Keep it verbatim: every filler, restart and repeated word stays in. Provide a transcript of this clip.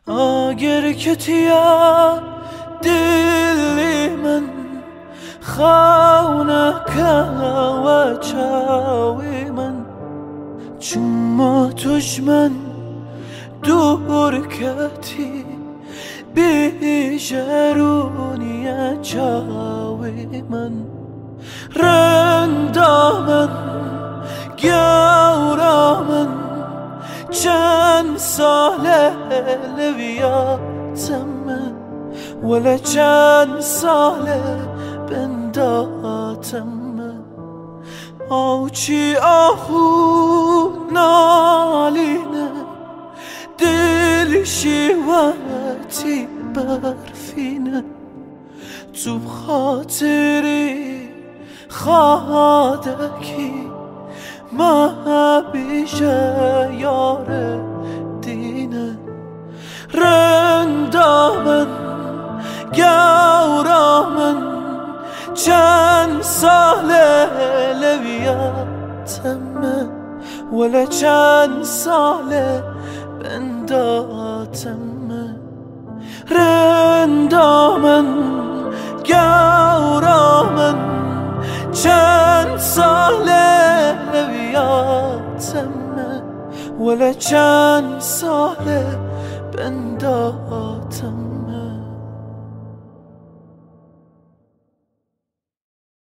اگر کتیا دلی من خانه و چاوی من چما تجمن دور کتی بیجرونی چاوی من رندامن گورامن چند ساله لویاتم ولا چند ساله بنداتم او چی آهو نالینه دل شیواتی برفینه تو خاطری خادکی ما بیشه یار دینه رندامن گورامن چند ساله لویاتم ولا چند ساله بنداتم رندامن گورامن چند ساله لویاتم ولا چند ساله بنداتم